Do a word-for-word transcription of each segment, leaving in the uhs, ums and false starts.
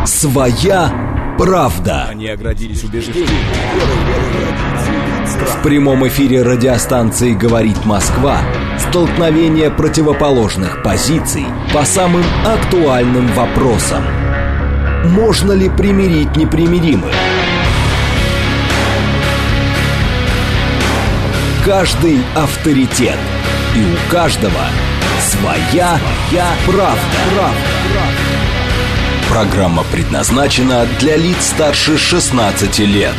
Своя правда. Они оградились убеждением. В прямом эфире радиостанции «Говорит Москва» столкновение противоположных позиций по самым актуальным вопросам. Можно ли примирить непримиримых? Каждый авторитет. И у каждого своя, своя правда. правда. Программа предназначена для лиц старше шестнадцати лет.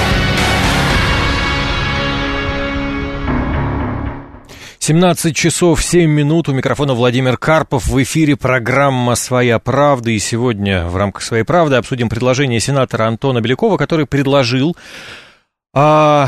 семнадцать часов семь минут. У микрофона Владимир Карпов. В эфире программа «Своя правда». И сегодня в рамках «Своей правды» обсудим предложение сенатора Антона Белякова, который предложил а,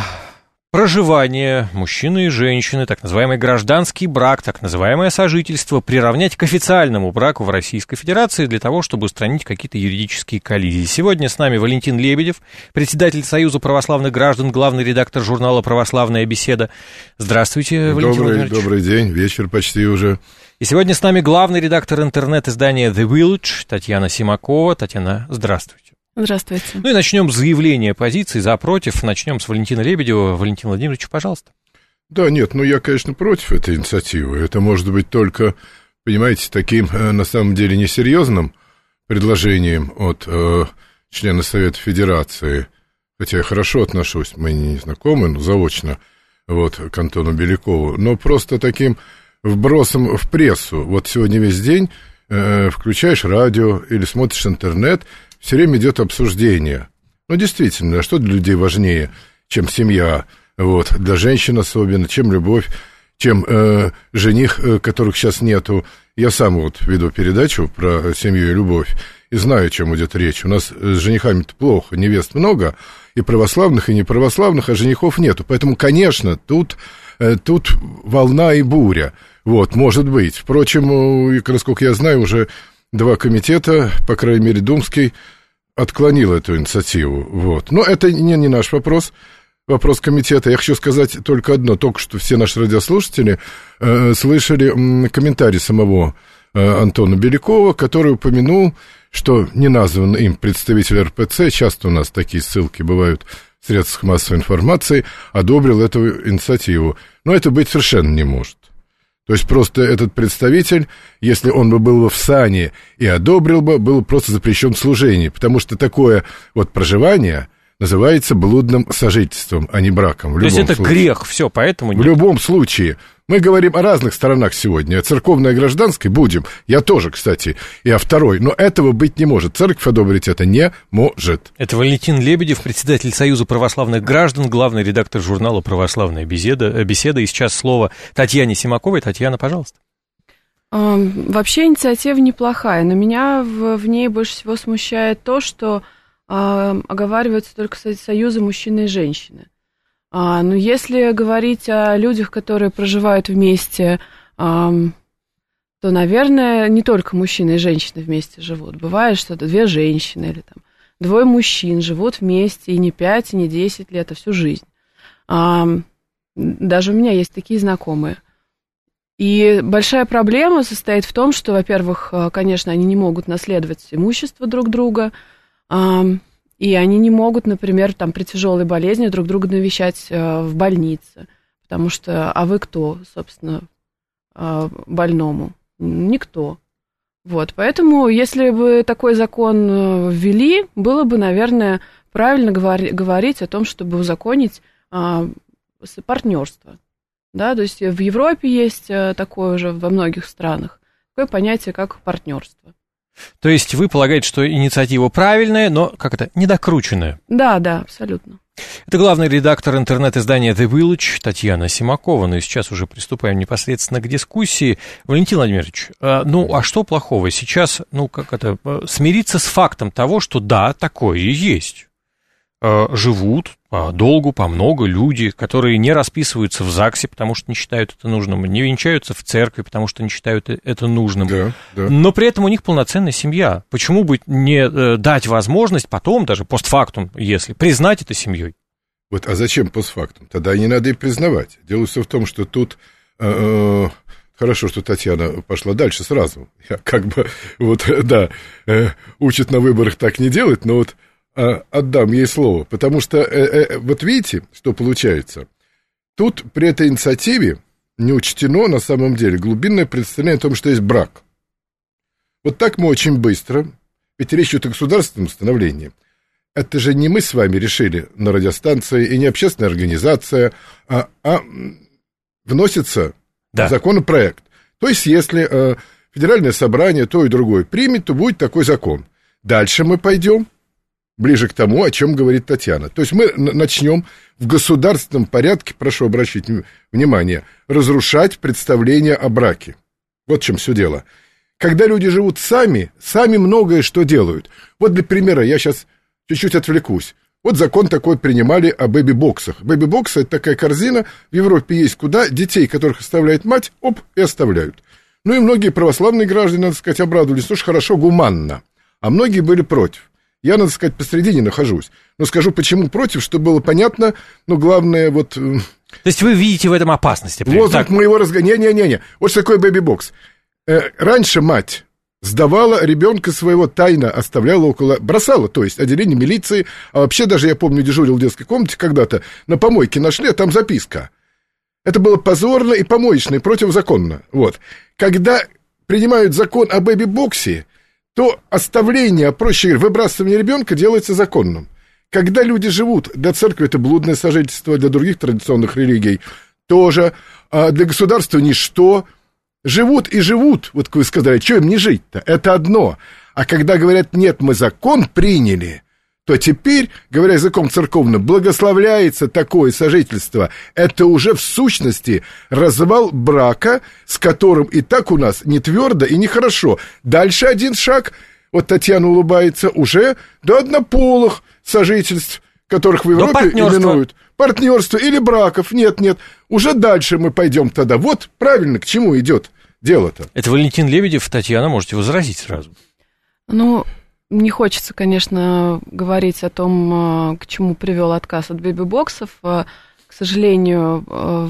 проживание мужчины и женщины, так называемый гражданский брак, так называемое сожительство, приравнять к официальному браку в Российской Федерации для того, чтобы устранить какие-то юридические коллизии. Сегодня с нами Валентин Лебедев, председатель Союза православных граждан, главный редактор журнала «Православная беседа». Здравствуйте, Валентин добрый, Владимирович. Добрый день, вечер почти уже. И сегодня с нами главный редактор интернет-издания The Village Татьяна Симакова. Татьяна, здравствуйте. Здравствуйте. Ну и начнем с заявления позиций за, против. Начнем с Валентина Лебедева. Валентин Владимирович, пожалуйста. Да, нет, ну я, конечно, против этой инициативы. Это может быть только, понимаете, таким, на самом деле, несерьезным предложением от э, члена Совета Федерации. Хотя я хорошо отношусь, мы не знакомы, но заочно, вот, к Антону Белякову. Но просто таким вбросом в прессу. Вот сегодня весь день э, включаешь радио или смотришь интернет, все время идет обсуждение. Ну, действительно, что для людей важнее, чем семья, вот, для женщин особенно, чем любовь, чем э, жених, э, которых сейчас нету. Я сам вот веду передачу про семью и любовь и знаю, о чем идет речь. У нас с женихами-то плохо, невест много, и православных, и неправославных, а женихов нету. Поэтому, конечно, тут, э, тут волна и буря. Вот, может быть. Впрочем, насколько я знаю, уже два комитета, по крайней мере, Думский, отклонил эту инициативу. Вот. Но это не, не наш вопрос, вопрос комитета. Я хочу сказать только одно. Только что все наши радиослушатели э, слышали м, комментарий самого э, Антона Белякова, который упомянул, что не назван им представитель эр пэ цэ, часто у нас такие ссылки бывают в средствах массовой информации, одобрил эту инициативу. Но это быть совершенно не может. То есть просто этот представитель, если он бы был в сане и одобрил бы, был просто запрещен в служении, потому что такое вот проживание называется блудным сожительством, а не браком. В То есть это случае. грех, все, поэтому... В нет. любом случае. Мы говорим о разных сторонах сегодня. О церковной и гражданской будем. Я тоже, кстати, и о второй. Но этого быть не может. Церковь одобрить это не может. Это Валентин Лебедев, председатель Союза православных граждан, главный редактор журнала «Православная беседа». беседа. И сейчас слово Татьяне Симаковой. Татьяна, пожалуйста. Вообще инициатива неплохая, но меня в, в ней больше всего смущает то, что э, оговариваются только союзы мужчины и женщины. А, но если говорить о людях, которые проживают вместе, а, то, наверное, не только мужчины и женщины вместе живут. Бывает, что это две женщины или там двое мужчин живут вместе и не пять, и не десять лет, а всю жизнь. А, даже у меня есть такие знакомые. И большая проблема состоит в том, что, во-первых, конечно, они не могут наследовать имущество друг друга, а, и они не могут, например, там, при тяжелой болезни друг друга навещать э, в больнице, потому что, а вы кто, собственно, э, больному? Никто. Вот, поэтому, если бы такой закон ввели, было бы, наверное, правильно говори, говорить о том, чтобы узаконить э, партнерство. Да, то есть в Европе есть такое уже во многих странах, такое понятие, как партнерство. То есть вы полагаете, что инициатива правильная, но как это, недокрученная? Да, да, абсолютно. Это главный редактор интернет-издания The Village Татьяна Симакова. Ну и сейчас уже приступаем непосредственно к дискуссии. Валентин Владимирович, ну а что плохого? Сейчас, ну как это, смириться с фактом того, что да, такое и есть. Живут подолгу, помного люди, которые не расписываются в ЗАГСе, потому что не считают это нужным, не венчаются в церкви, потому что не считают это нужным, да, да. Но при этом у них полноценная семья. Почему бы не дать возможность потом, даже постфактум, если, признать это семьей? Вот, а зачем постфактум? Тогда не надо и признавать. Дело все в том, что тут, э, Хорошо, что Татьяна пошла дальше сразу. Я как бы, вот, да, э, учат на выборах так не делать, но вот э, отдам ей слово. Потому что, э, э, вот видите, что получается? Тут при этой инициативе не учтено, на самом деле, глубинное представление о том, что есть брак. Вот так мы очень быстро, ведь речь идет о государственном становлении. Это же не мы с вами решили на радиостанции, и не общественная организация, а, а вносится... Да. Законопроект. То есть, если э, федеральное собрание то и другое примет, то будет такой закон. Дальше мы пойдем ближе к тому, о чем говорит Татьяна. То есть, мы начнем в государственном порядке, прошу обращать внимание, разрушать представление о браке. Вот в чем все дело. Когда люди живут сами, сами многое что делают. Вот для примера, я сейчас чуть-чуть отвлекусь. Вот закон такой принимали о бэби-боксах. Бэби-боксы — это такая корзина, в Европе есть куда детей, которых оставляет мать, оп, и оставляют. Ну и многие православные граждане, надо сказать, обрадовались, ну что ж, хорошо, гуманно. А многие были против. Я, надо сказать, посредине нахожусь. Но скажу, почему против, чтобы было понятно, но главное вот... То есть вы видите в этом опасность? Лозунг моего разговора... Не-не-не, вот что такое бэби-бокс. Э, раньше мать... сдавала ребенка своего тайно, оставляла около... Бросала, то есть, отделение милиции. А вообще, даже, я помню, дежурил в детской комнате когда-то, на помойке нашли, а там записка. Это было позорно и помоечно, и противозаконно. Вот. Когда принимают закон о бэби-боксе, то оставление, а проще говоря, выбрасывание ребенка делается законным. Когда люди живут, для церкви это блудное сожительство, для других традиционных религий тоже, а для государства ничто. Живут и живут, вот вы сказали, что им не жить-то, это одно. А когда говорят, нет, мы закон приняли, то теперь, говоря языком церковным, благословляется такое сожительство. Это уже в сущности развал брака, с которым и так у нас не твердо и нехорошо. Дальше один шаг, вот Татьяна улыбается, уже до однополых сожительств, которых в Европе именуют. Партнерство или браков, нет-нет. Уже дальше мы пойдем тогда. Вот правильно, к чему идет дело-то. Это Валентин Лебедев. Татьяна, можете возразить сразу. Ну, не хочется, конечно, говорить о том, к чему привел отказ от бэби-боксов. К сожалению,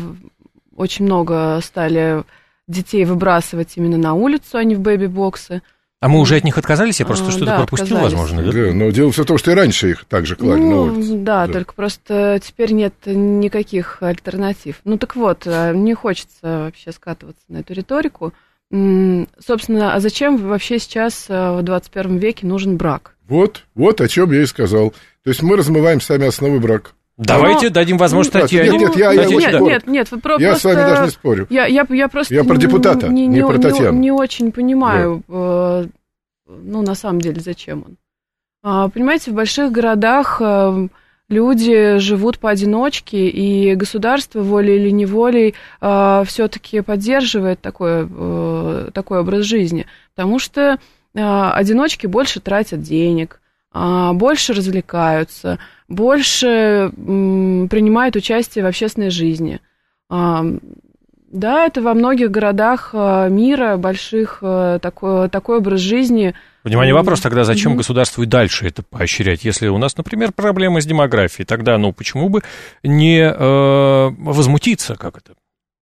очень много стали детей выбрасывать именно на улицу, а не в бэби-боксы. А мы уже от них отказались? Я просто а, что-то да, пропустил, отказались. Возможно, да? Да, но дело все в том, что и раньше их также клали ну, на улицу. Да, да, только просто теперь нет никаких альтернатив. Ну, так вот, не хочется вообще скатываться на эту риторику. Собственно, а зачем вообще сейчас в двадцать первом веке нужен брак? Вот, вот о чем я и сказал. То есть мы размываем сами основы брака. Давайте Но... дадим возможность ну, Татьяне. Нет, нет, я, я, нет, нет, нет, нет, вы я просто... с вами даже не спорю. Я, я, я просто я про депутата, не, не, не про Татьяну. Не, не очень понимаю, да. Ну, на самом деле, зачем он. Понимаете, в больших городах люди живут поодиночке, и государство волей или неволей все-таки поддерживает такой, такой образ жизни, потому что одиночки больше тратят денег, больше развлекаются, больше принимают участие в общественной жизни. Да, это во многих городах мира, больших, такой, такой образ жизни. Внимание, вопрос тогда, зачем mm-hmm. государству и дальше это поощрять? Если у нас, например, проблемы с демографией, тогда, ну, почему бы не э, возмутиться, как это?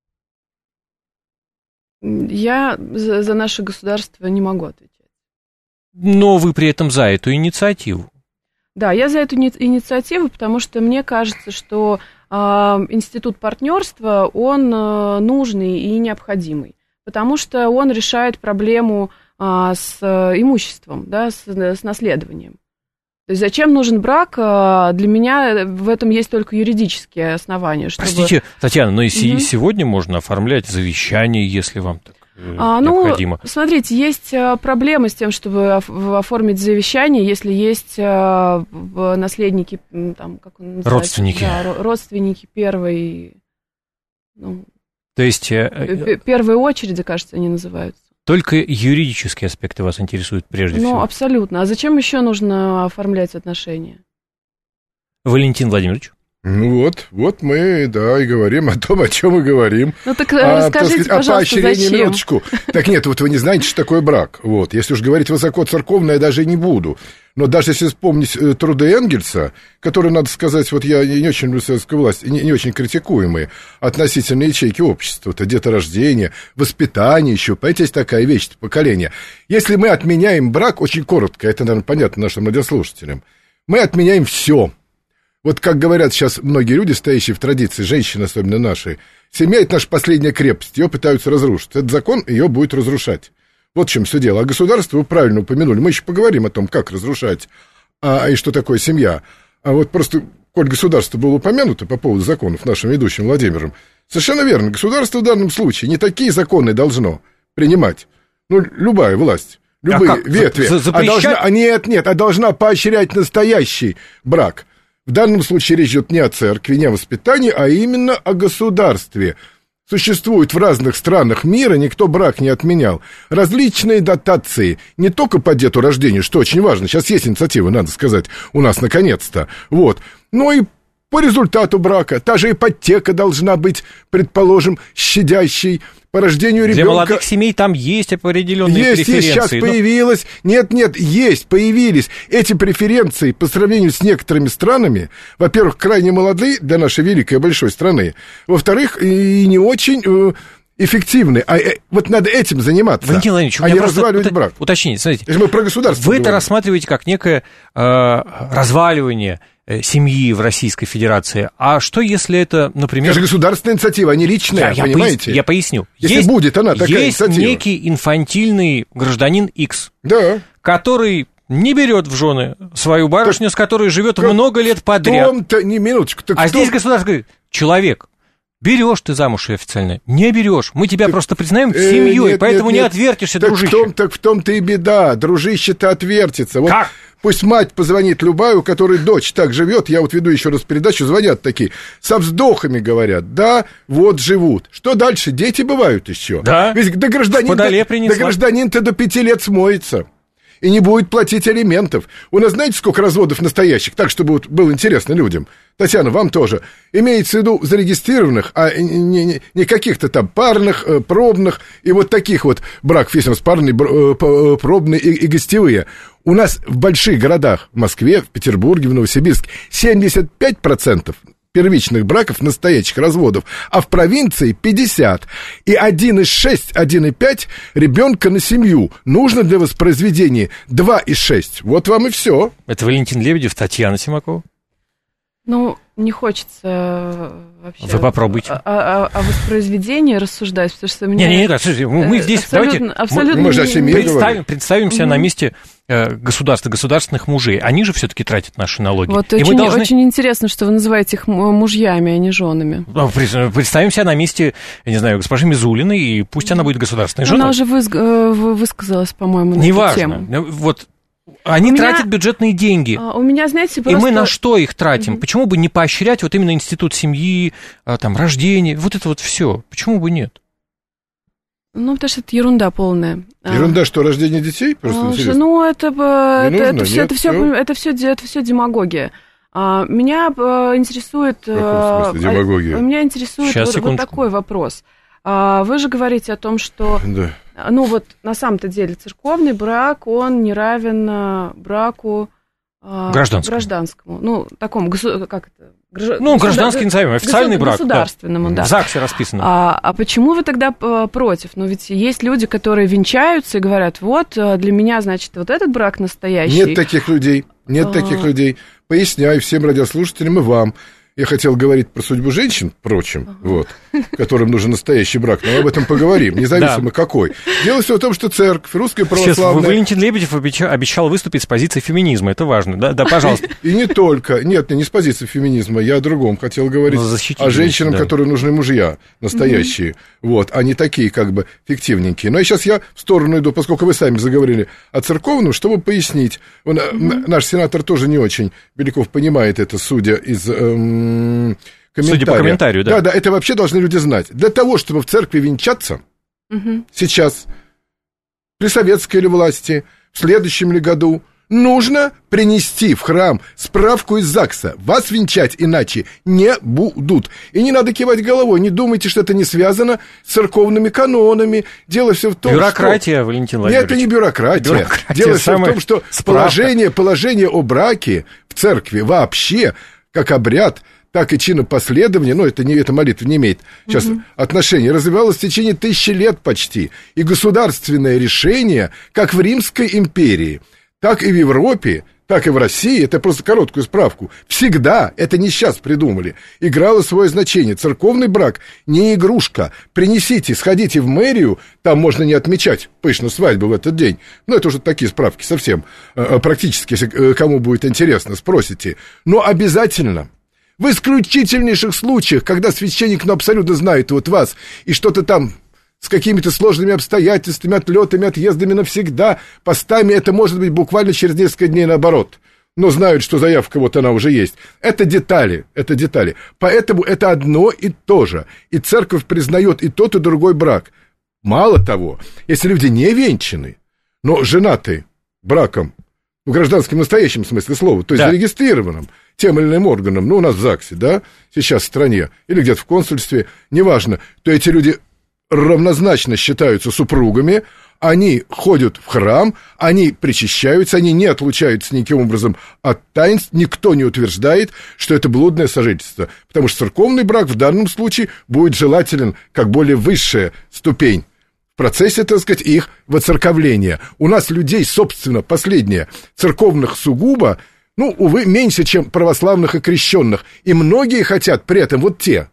Я за, за наше государство не могу отвечать. Но вы при этом за эту инициативу. Да, я за эту инициативу, потому что мне кажется, что э, институт партнерства, он э, нужный и необходимый, потому что он решает проблему э, с имуществом, да, с, с наследованием. То есть зачем нужен брак? Для меня в этом есть только юридические основания. Чтобы... Простите, Татьяна, но и угу. сегодня можно оформлять завещание, если вам так а, необходимо. Ну, смотрите, есть проблемы с тем, чтобы оформить завещание, если есть наследники, там, как он называется? Родственники. Да, родственники первой... Ну, то есть... Первой очереди, кажется, они называются. Только юридические аспекты вас интересуют прежде ну, всего? Ну, абсолютно. А зачем еще нужно оформлять отношения? Валентин Владимирович? Ну вот, вот мы, да, и говорим о том, о чем мы говорим. Ну так а, расскажите, сказать, пожалуйста, о поощрении, зачем? Минуточку. Так нет, вот вы не знаете, что такое брак. Вот, если уж говорить высоко церковно, я даже и не буду. Но даже если вспомнить труды Энгельса, которые, надо сказать, вот я не очень люблю советскую власть, не, не очень критикуемые, относительно ячейки общества, это деторождение, воспитание еще, понимаете, есть такая вещь, поколение. Если мы отменяем брак, очень коротко, это, наверное, понятно нашим радиослушателям, мы отменяем все. Вот как говорят сейчас многие люди, стоящие в традиции, женщины, особенно наши, семья — это наша последняя крепость, ее пытаются разрушить. Этот закон ее будет разрушать. Вот в чем все дело. А государство, вы правильно упомянули, мы еще поговорим о том, как разрушать, а, и что такое семья. А вот просто, коль государство было упомянуто по поводу законов нашим ведущим Владимиром, совершенно верно, государство в данном случае не такие законы должно принимать. Ну, любая власть, любые а как? ветви. За- запрещать? А должна, а нет, нет, а должна поощрять настоящий брак. В данном случае речь идет не о церкви, не о воспитании, а именно о государстве. Существуют в разных странах мира, никто брак не отменял, различные дотации, не только по деторождению, что очень важно, сейчас есть инициатива, надо сказать, у нас наконец-то, вот, но и по результату брака, та же ипотека должна быть, предположим, щадящей, по рождению ребенка. Для молодых семей там есть определенные есть, преференции. Есть, сейчас но... появилось. Нет, нет, есть, появились. Эти преференции по сравнению с некоторыми странами, во-первых, крайне молодые для нашей великой большой страны, во-вторых, и не очень э, эффективны. А э, вот надо этим заниматься, Валентин Владимирович, у а меня не просто разваливать ут- брак. Уточните, смотрите. Это мы про государство Вы это говорим. рассматриваете как некое э, разваливание семьи в Российской Федерации. А что, если это, например... Это же государственная инициатива, а не личная, я, понимаете? Я, пояс... я поясню. Если есть, будет она такая есть инициатива. некий инфантильный гражданин X, да. который не берет в жены свою барышню, так, с которой живет много лет подряд. Том-то, не минуточку. Так а том... здесь государство говорит, человек, берешь ты замуж ее официально, не берешь, мы тебя так, просто признаем э, семьей, нет, поэтому нет, не нет. отвертишься, так дружище. В том, так в том-то и беда, дружище-то отвертится. Вот как? Пусть мать позвонит любая, у которой дочь так живет, я вот веду еще раз передачу, звонят такие, со вздохами говорят, да, вот живут. Что дальше? Дети бывают еще. Да, ведь да гражданин, да, да гражданин-то до пяти лет смоется. И не будет платить алиментов. У нас знаете, сколько разводов настоящих? Так, чтобы вот было интересно людям. Татьяна, вам тоже. Имеется в виду зарегистрированных, а не, не, не каких-то там парных, пробных, и вот таких вот браков, есть у нас парные, пробные и, и гостевые. У нас в больших городах, в Москве, в Петербурге, в Новосибирске, семьдесят пять процентов первичных браков, настоящих разводов, а в провинции пятьдесят. И один из шести, один из пяти ребенка на семью нужно для воспроизведения два из шести. Вот вам и все. Это Валентин Лебедев, Татьяна Симакова. Ну, не хочется вообще... Вы попробуйте. О, о, о воспроизведении рассуждать, потому что... Меня... Не, не, не, мы здесь... Абсолютно, давайте, абсолютно мы же о семье представим, представим себя угу. на месте э, государства, государственных мужей. Они же все-таки тратят наши налоги. Вот и очень, мы должны... очень интересно, что вы называете их мужьями, а не женами. Представим себя на месте, я не знаю, госпожи Мизулиной, и пусть она будет государственной женой. Она уже выс- высказалась, по-моему, на Неважно. эту тему. Вот... Они у тратят меня, бюджетные деньги. У меня, знаете, просто... И мы на что их тратим? Mm-hmm. Почему бы не поощрять вот именно институт семьи, там, рождения, вот это вот все? Почему бы нет? Ну, потому что это ерунда полная. Ерунда, что, рождение детей? Просто а, интересно. Ну, это, это, нужно, это, все, нет, это, все, все? это, все, это все демагогия. А, меня а, интересует... В каком смысле демагогия? А, меня интересует вот, вот такой вопрос. А, вы же говорите о том, что... Да. Ну, вот на самом-то деле церковный брак, он не равен браку... Гражданскому. Гражданскому. Ну, такому, госу... как это? Гражд... Ну, гражданский, назовем, официальный брак. Государственному, да. да. В ЗАГСе расписано. А, а почему вы тогда против? Ну, ведь есть люди, которые венчаются и говорят, вот, для меня, значит, вот этот брак настоящий. Нет таких людей, нет а... таких людей. Поясняю всем радиослушателям и вам. Я хотел говорить про судьбу женщин, впрочем, ага. вот, которым нужен настоящий брак, но об этом поговорим, независимо да. какой. Дело все в том, что церковь, русская православная... Сейчас Валентин Лебедев обещал, обещал выступить с позиции феминизма, это важно, да, да, пожалуйста. И не только, нет, не с позиции феминизма, я о другом хотел говорить, о женщинам, которым нужны мужья настоящие, вот, а не такие как бы фиктивненькие. Но сейчас я в сторону иду, поскольку вы сами заговорили о церковном, чтобы пояснить. Наш сенатор тоже не очень, Беляков, понимает это, судя из... Судя по комментарию, да. Да, да, это вообще должны люди знать. Для того, чтобы в церкви венчаться, угу. сейчас, при советской ли власти, в следующем ли году, нужно принести в храм справку из ЗАГСа. Вас венчать иначе не будут. И не надо кивать головой. Не думайте, что это не связано с церковными канонами. Дело все в том, бюрократия, что... Валентин Владимирович. Нет, это не бюрократия. бюрократия Дело все в том, что положение, положение о браке в церкви вообще, как обряд, так и чинопоследование, ну, это, не, это молитва не имеет сейчас mm-hmm. отношения, развивалось в течение тысячи лет почти. И государственное решение, как в Римской империи, так и в Европе, так и в России, это просто короткую справку, всегда, это не сейчас придумали, играло свое значение. Церковный брак не игрушка. Принесите, сходите в мэрию, там можно не отмечать пышную свадьбу в этот день. Ну, это уже такие справки совсем практически, если кому будет интересно, спросите. Но обязательно... В исключительнейших случаях, когда священник, ну, абсолютно знает вот вас, и что-то там с какими-то сложными обстоятельствами, отлетами, отъездами навсегда, постами, это может быть буквально через несколько дней наоборот. Но знают, что заявка вот она уже есть. Это детали, это детали. Поэтому это одно и то же. И церковь признает и тот, и другой брак. Мало того, если люди не венчаны, но женаты браком, в гражданском настоящем смысле слова, то есть да. зарегистрированным тем или иным органом, ну, у нас в ЗАГСе, да, сейчас в стране, или где-то в консульстве, неважно, то эти люди равнозначно считаются супругами, они ходят в храм, они причащаются, они не отлучаются никаким образом от таинств, никто не утверждает, что это блудное сожительство, потому что церковный брак в данном случае будет желателен как более высшая ступень в процессе, так сказать, их воцерковления. У нас людей, собственно, последнее, церковных сугубо, ну, увы, меньше, чем православных и крещенных. И многие хотят при этом, вот те,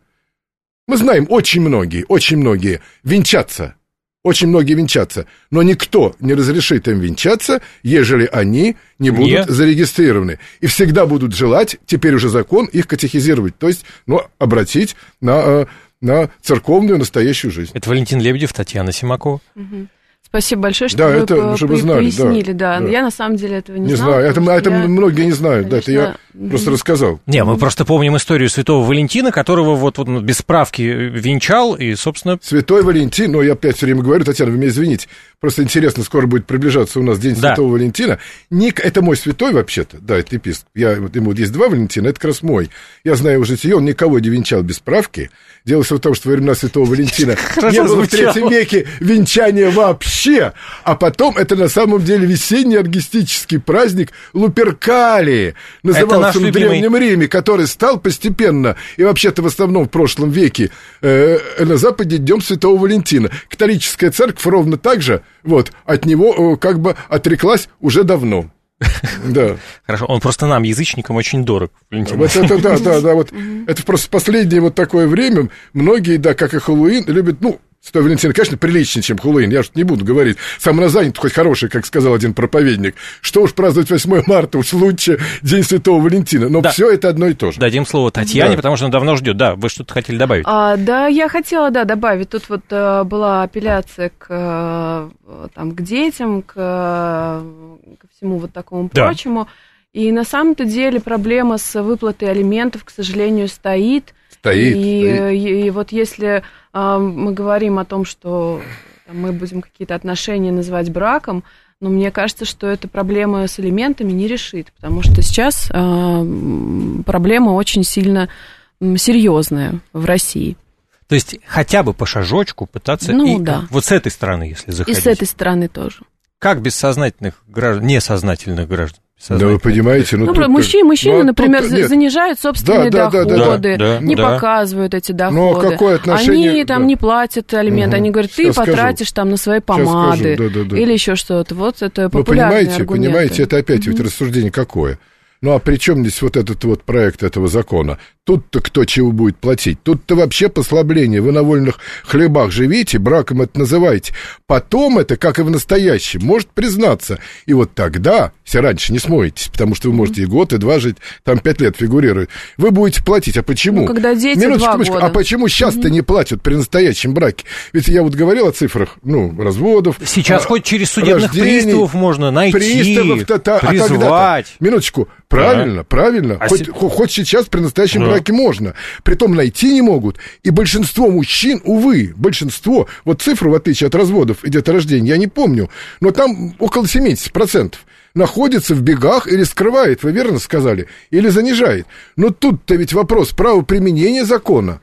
мы знаем, очень многие, очень многие венчаться, очень многие венчаться, но никто не разрешит им венчаться, ежели они не будут Нет. зарегистрированы. И всегда будут желать, теперь уже закон, их катехизировать, то есть, ну, обратить на, на церковную настоящую жизнь. Это Валентин Лебедев, Татьяна Симакова. Угу. Спасибо большое, что да, вы это, чтобы по- знали, пояснили. Да, да, да. Я на самом деле этого не, не знала. знаю. Это, это я, многие не знают, конечно, да, это я mm-hmm. просто рассказал. Не, мы mm-hmm. просто помним историю святого Валентина, которого вот, вот без справки венчал, и, собственно... Святой Валентин, ну, я опять все время говорю, Татьяна, вы меня извините, просто интересно, скоро будет приближаться у нас День да. Святого Валентина. Ник, это мой святой вообще-то, да, это епископ. Я, вот, ему вот есть два Валентина, это как раз мой. Я знаю уже житие, он никого не венчал без справки. Дело в том, что во времена Святого Валентина не было в третьем веке венчания вообще, а потом это на самом деле весенний оргистический праздник Луперкалии, назывался в Древнем Риме, который стал постепенно, и вообще-то в основном в прошлом веке, э, на Западе Днем Святого Валентина. Католическая церковь ровно так же, вот, от него э, как бы отреклась уже давно. Да. Хорошо, он просто нам, язычникам, очень дорог. Вот это, да, да, да, вот это просто последнее вот такое время, многие, да, как и Хэллоуин, любят, ну, Святой Валентин, конечно, приличнее, чем Хэллоуин, я уж не буду говорить. Самоназанят хоть хороший, как сказал один проповедник. Что уж праздновать восьмое марта, уж лучше День Святого Валентина. Но да. все это одно и то же. Дадим слово Татьяне, да. потому что она давно ждет. Да, вы что-то хотели добавить? А, да, я хотела, да, добавить. Тут вот а, была апелляция к, а, там, к детям, к, а, ко всему вот такому да. прочему. И на самом-то деле проблема с выплатой алиментов, к сожалению, стоит. Стоит, и, стоит. И, и вот если а, мы говорим о том, что там, мы будем какие-то отношения называть браком, но мне кажется, что эта проблема с алиментами не решит, потому что сейчас а, проблема очень сильно серьезная в России. То есть хотя бы по шажочку пытаться, ну, и, да. вот с этой стороны, если заходить. И с этой стороны тоже. Как бессознательных граждан, несознательных граждан? Да, вы понимаете, ну, ну тут... мужчины, мужчины, ну, например, тут... занижают собственные да, да, доходы, да, да, не да. показывают эти доходы. Но какое отношение... Они там да. не платят алименты, угу. они говорят, ты Сейчас потратишь скажу. там на свои помады да, да, да. или еще что-то. Вот это популярные Вы понимаете, аргументы. понимаете, это опять угу. ведь рассуждение какое? Ну, а при чем здесь вот этот вот проект этого закона? Тут-то кто чего будет платить? Тут-то вообще послабление. Вы на вольных хлебах живите, браком это называете. Потом это, как и в настоящем, может признаться. И вот тогда, если раньше не смоетесь, потому что вы можете и год, и два жить, там пять лет фигурирует, вы будете платить. А почему? Ну, когда дети Минуточку, два минуточку. года. А почему сейчас-то mm-hmm. не платят при настоящем браке? Ведь я вот говорил о цифрах, ну, разводов. Сейчас а, хоть через судебных рождений, приставов можно найти, приставов-то, призвать. А минуточку. Правильно, а? правильно. А хоть, си... хоть сейчас при настоящем да. браке можно. Притом найти не могут. И большинство мужчин, увы, большинство, вот цифру, в отличие от разводов и деторождения, я не помню, но там около семьдесят процентов находится в бегах или скрывает, вы верно сказали, или занижает. Но тут-то ведь вопрос правоприменения закона,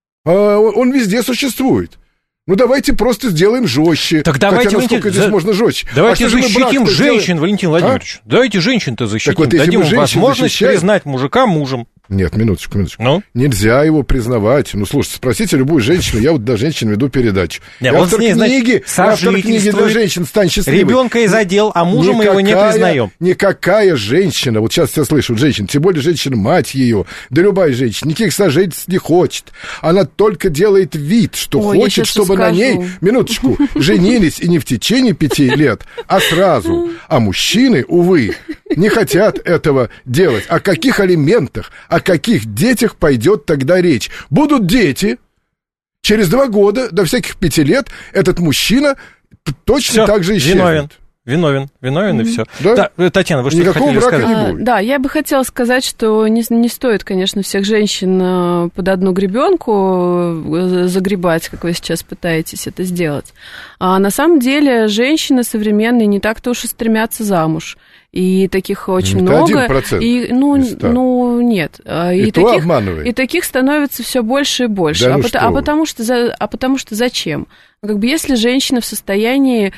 а он везде существует. Ну, давайте просто сделаем жестче. Так давайте, Хотя насколько Валентин, здесь за... можно жестче? Давайте а защитим женщин, сделаем? Валентин Владимирович. А? Давайте женщин-то защитим. Вот, дадим им возможность защищаем... признать мужика мужем. Нет, минуточку, минуточку. Ну? Нельзя его признавать. Ну, слушайте, спросите любую женщину. Я вот для женщин веду передачу. Нет, я автор ней, книги, значит, автор книги для женщин «Стань счастливой». Ребенка из отдел, а мужа мы его не признаем. Никакая женщина, вот сейчас я слышу, женщин, тем более женщина, мать ее, да любая женщина, никаких сожительств не хочет. Она только делает вид, что Ой, хочет, чтобы на ней, минуточку, женились и не в течение пяти лет, а сразу. А мужчины, увы, не хотят этого делать. О каких алиментах, о каких детях пойдет тогда речь? Будут дети, через два года, до всяких пяти лет, этот мужчина точно всё, так же исчезнет. Виновен. Виновен, виновен mm-hmm. и все. Да? Да, Татьяна, вы что Никакого хотели сказать? не будет. А, да, я бы хотела сказать, что не, не стоит, конечно, всех женщин под одну гребенку загребать, как вы сейчас пытаетесь это сделать. А на самом деле женщины современные не так-то уж и стремятся замуж. И таких очень это много. один процент И, ну, ну, нет. И, и, то таких, обманывает. и таких становится все больше и больше. Да, а, ну потому, а, потому что, за, а потому что зачем? Как бы если женщина в состоянии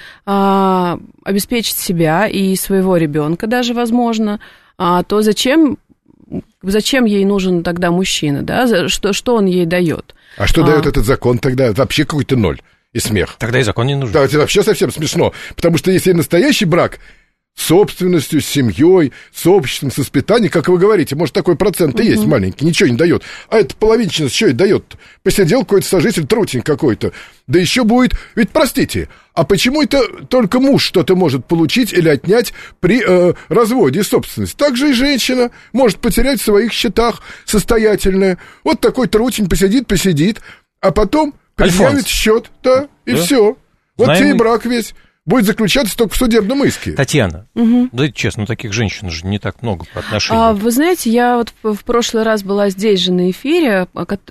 а, обеспечить себя и своего ребенка даже, возможно, а, то зачем, зачем ей нужен тогда мужчина? Да? Что, что он ей дает? А что а, дает этот закон тогда? Вообще какой-то ноль и смех. Тогда и закон не нужен. Да, это вообще совсем смешно. Потому что если настоящий брак с собственностью, с семьей, с обществом, с воспитанием, как вы говорите, может, такой процент и uh-huh. есть маленький, ничего не дает. А это половинчина, что это дает? Посидел какой-то сожитель, трутень какой-то. Да еще будет... Ведь, простите, а почему это только муж что-то может получить или отнять при э, разводе собственности? Так же и женщина может потерять в своих счетах состоятельное. Вот такой трутень посидит, посидит, а потом предъявит счет, да, и да? все. Вот Знаем тебе и мы... брак весь. Будет заключаться только в судебном иске. Татьяна, угу. да честно, таких женщин же не так много по отношению. А, вы знаете, я вот в, в прошлый раз была здесь же на эфире,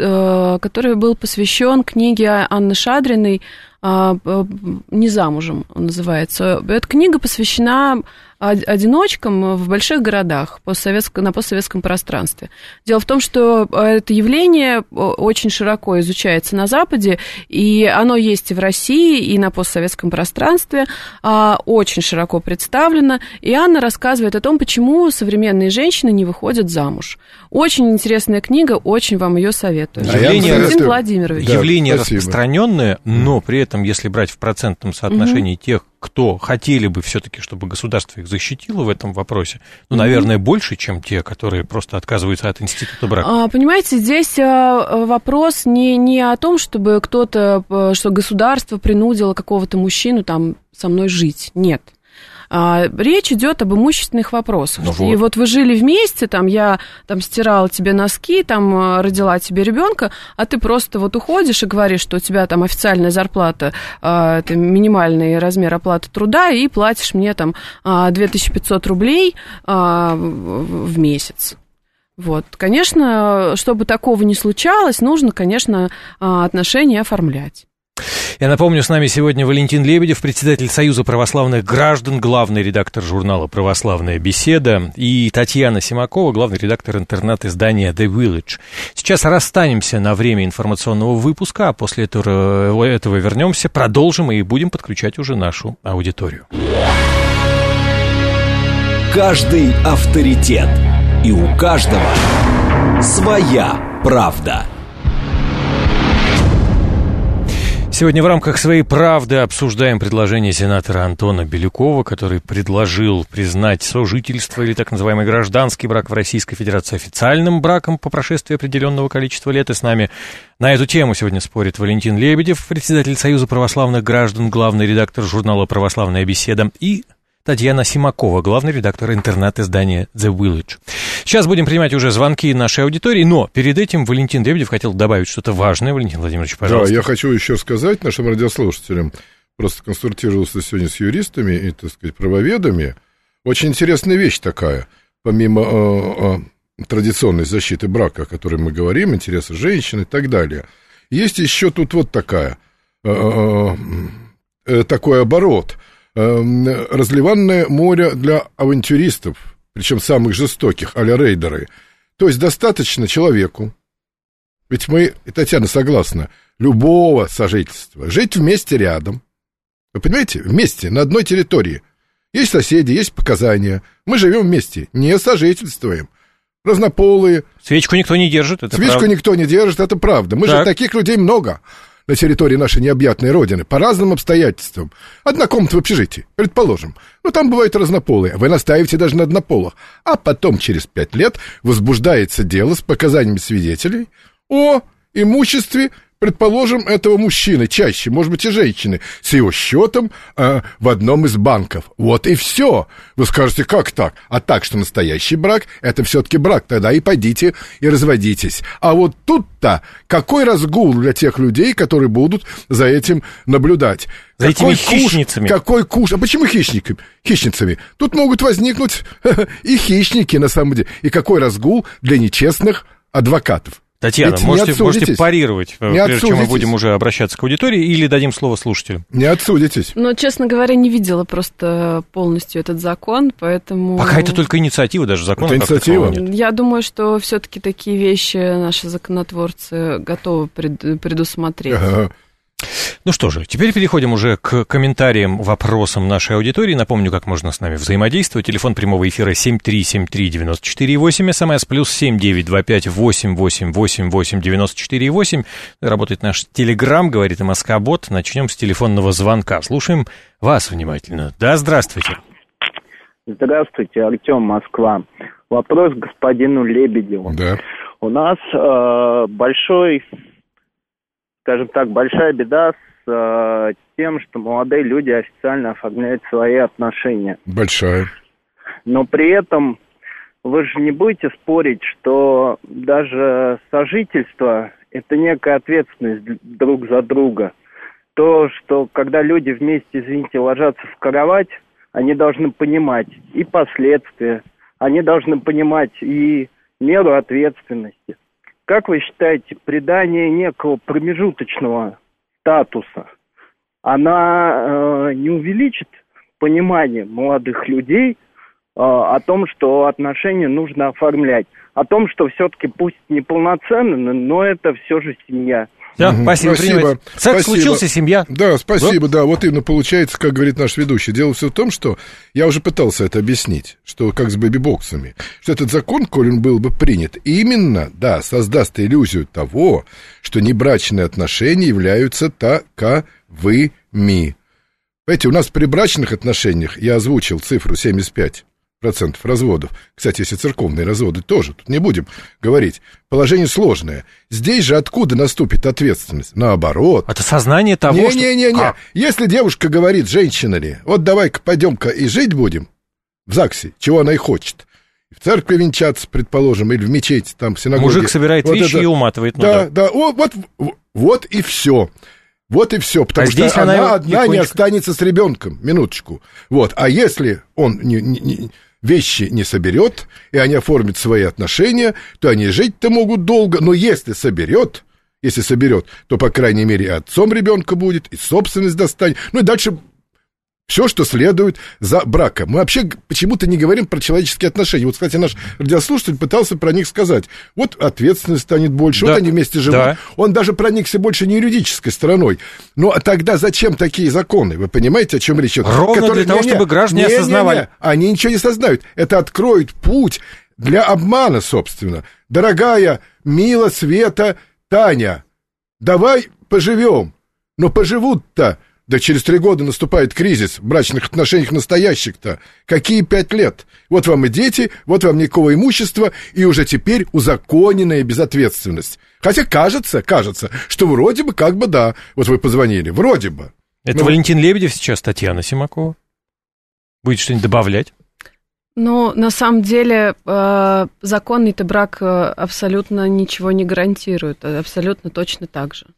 который был посвящен книге Анны Шадриной «Не замужем», он называется. Эта книга посвящена одиночкам в больших городах постсоветском, на постсоветском пространстве. Дело в том, что это явление очень широко изучается на Западе, и оно есть и в России, и на постсоветском пространстве, очень широко представлено. И Анна рассказывает о том, почему современные женщины не выходят замуж. Очень интересная книга, очень вам ее советую. А явление Владимир Владимирович. Да, явление спасибо. распространенное, но при этом, если брать в процентном соотношении угу. тех, кто хотели бы все-таки, чтобы государство их защитило в этом вопросе, ну, наверное, mm-hmm. больше, чем те, которые просто отказываются от института брака. А, понимаете, здесь а, вопрос не, не о том, чтобы кто-то, что государство принудило какого-то мужчину там со мной жить. Нет. А, речь идет об имущественных вопросах. Ну, вот. И вот вы жили вместе, там я там стирала тебе носки, там родила тебе ребенка, а ты просто вот уходишь и говоришь, что у тебя там официальная зарплата, а, это минимальный размер оплаты труда, и платишь мне там две тысячи пятьсот рублей а, в месяц. Вот, конечно, чтобы такого не случалось, нужно, конечно, отношения оформлять. Я напомню, с нами сегодня Валентин Лебедев, председатель Союза православных граждан, главный редактор журнала «Православная беседа», и Татьяна Симакова, главный редактор интернет-издания The Village. Сейчас расстанемся на время информационного выпуска, а после этого, этого вернемся, продолжим и будем подключать уже нашу аудиторию. Каждый авторитет, и у каждого своя правда. Сегодня в рамках «Своей правды» обсуждаем предложение сенатора Антона Белюкова, который предложил признать сожительство или так называемый гражданский брак в Российской Федерации официальным браком по прошествии определенного количества лет. И с нами на эту тему сегодня спорит Валентин Лебедев, председатель Союза православных граждан, главный редактор журнала «Православная беседа», и Татьяна Симакова, главный редактор интернет-издания The Village. Сейчас будем принимать уже звонки нашей аудитории, но перед этим Валентин Лебедев хотел добавить что-то важное. Валентин Владимирович, пожалуйста. Да, я хочу еще сказать нашим радиослушателям, просто консультировался сегодня с юристами и, так сказать, правоведами. Очень интересная вещь такая, помимо э, э, традиционной защиты брака, о которой мы говорим, интересы женщин и так далее. Есть еще тут вот такая, э, э, такой оборот. разливанное море для авантюристов, причем самых жестоких, а-ля рейдеры. То есть достаточно человеку, ведь мы, и Татьяна согласна, любого сожительства, жить вместе рядом. Вы понимаете, вместе, на одной территории. Есть соседи, есть показания. Мы живем вместе, не сожительствуем. Разнополые. Свечку никто не держит, это Свечку правда. никто не держит, это правда. Мы так. же таких людей много на территории нашей необъятной родины, по разным обстоятельствам. Одна комната в общежитии, предположим. Ну, там бывают разнополые. Вы настаиваете даже на однополых. А потом, через пять лет, возбуждается дело с показаниями свидетелей о имуществе, предположим, этого мужчины, чаще, может быть, и женщины, с его счетом э, в одном из банков. Вот и все. Вы скажете, как так? А так, что настоящий брак – это все-таки брак. Тогда и пойдите и разводитесь. А вот тут-то какой разгул для тех людей, которые будут за этим наблюдать. За какой этими хищницами. Куш, какой куш? А почему хищниками? Хищницами? Тут могут возникнуть и хищники, на самом деле. И какой разгул для нечестных адвокатов. Татьяна, Ведь можете, можете парировать, не прежде чем мы отсудитесь. будем уже обращаться к аудитории, или дадим слово слушателям? Не отсудитесь. Но, честно говоря, не видела просто полностью этот закон, поэтому... Пока это только инициатива, даже закона. Это инициатива. Нет. Я думаю, что все-таки такие вещи наши законотворцы готовы пред- предусмотреть. Ага. Ну что же, теперь переходим уже к комментариям, вопросам нашей аудитории. Напомню, как можно с нами взаимодействовать. Телефон прямого эфира семь три семь три девять четыре восемь, смс плюс семь девять два пять восемь восемь восемь восемь девяносто четыре восемь. Работает наш телеграм, говорит МСК-бот. Начнем с телефонного звонка. Слушаем вас внимательно. Да, здравствуйте. Здравствуйте, Артем, Москва. Вопрос к господину Лебедеву. Да. У нас э, большой... скажем так, большая беда с э, тем, что молодые люди официально оформляют свои отношения. Большая. Но при этом вы же не будете спорить, что даже сожительство – это некая ответственность друг за друга. То, что когда люди вместе, извините, ложатся в кровать, они должны понимать и последствия, они должны понимать и меру ответственности. Как вы считаете, придание некого промежуточного статуса, она э, не увеличит понимание молодых людей э, о том, что отношения нужно оформлять, о том, что все-таки пусть неполноценно, но это все же семья. Да, спасибо, Спасибо. Секс Спасибо. случился, семья. Да, спасибо, да, вот именно получается, как говорит наш ведущий. Дело все в том, что я уже пытался это объяснить, что как с бэби-боксами, что этот закон, коль он был бы принят, именно, да, создаст иллюзию того, что небрачные отношения являются таковыми. Понимаете, у нас при брачных отношениях, я озвучил цифру семьдесят пять процентов разводов. Кстати, если церковные разводы тоже, тут не будем говорить. Положение сложное. Здесь же откуда наступит ответственность? Наоборот. Это сознание того, не, что... Не, не, не, А. Если девушка говорит, женщина ли, вот давай-ка пойдем-ка и жить будем в ЗАГСе, чего она и хочет. В церкви венчаться, предположим, или в мечети, там, в синагоге. Мужик собирает вот вещи это... и уматывает. Ну, да, да, да, о, вот, вот и все. Вот и все, потому а что здесь она, она одна тихонечко... не останется с ребенком. Минуточку. Вот. А если он не, не, не, вещи не соберет, и они оформят свои отношения, то они жить-то могут долго. Но если соберет, если соберет, то, по крайней мере, и отцом ребенка будет, и собственность достанет. Ну и дальше все, что следует за браком. Мы вообще почему-то не говорим про человеческие отношения. Вот, кстати, наш радиослушатель пытался про них сказать. Вот ответственность станет больше, да, вот они вместе живут. Да. Он даже проникся больше не юридической стороной. Ну, а тогда зачем такие законы? Вы понимаете, о чем речь идет? Ровно Которые... для того, не, чтобы граждане не, осознавали. Не, не, они ничего не осознают. Это откроет путь для обмана, собственно. Дорогая, Мила, Света, Таня, давай поживем. Но поживут-то... Да через три года наступает кризис в брачных отношениях настоящих-то. Какие пять лет? Вот вам и дети, вот вам никакого имущества, и уже теперь узаконенная безответственность. Хотя кажется, кажется, что вроде бы как бы да. Вот вы позвонили, вроде бы. Это ну, Валентин Лебедев сейчас, Татьяна Симакова. Будет что-нибудь добавлять? Ну, на самом деле, э, законный-то брак абсолютно ничего не гарантирует. Абсолютно точно так же.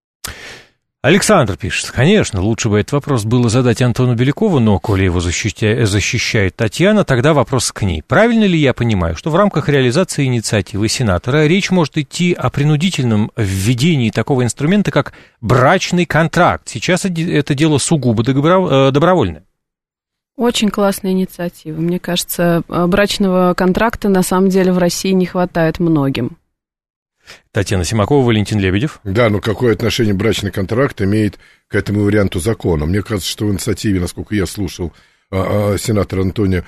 Александр пишет, конечно, лучше бы этот вопрос было задать Антону Белякову, но, коли его защищает, защищает Татьяна, тогда вопрос к ней. Правильно ли я понимаю, что в рамках реализации инициативы сенатора речь может идти о принудительном введении такого инструмента, как брачный контракт? Сейчас это дело сугубо добровольное. Очень классная инициатива. Мне кажется, брачного контракта на самом деле в России не хватает многим. Татьяна Симакова, Валентин Лебедев. Да, но какое отношение брачный контракт имеет к этому варианту закона? Мне кажется, что в инициативе, насколько я слушал, а, а, сенатора Антония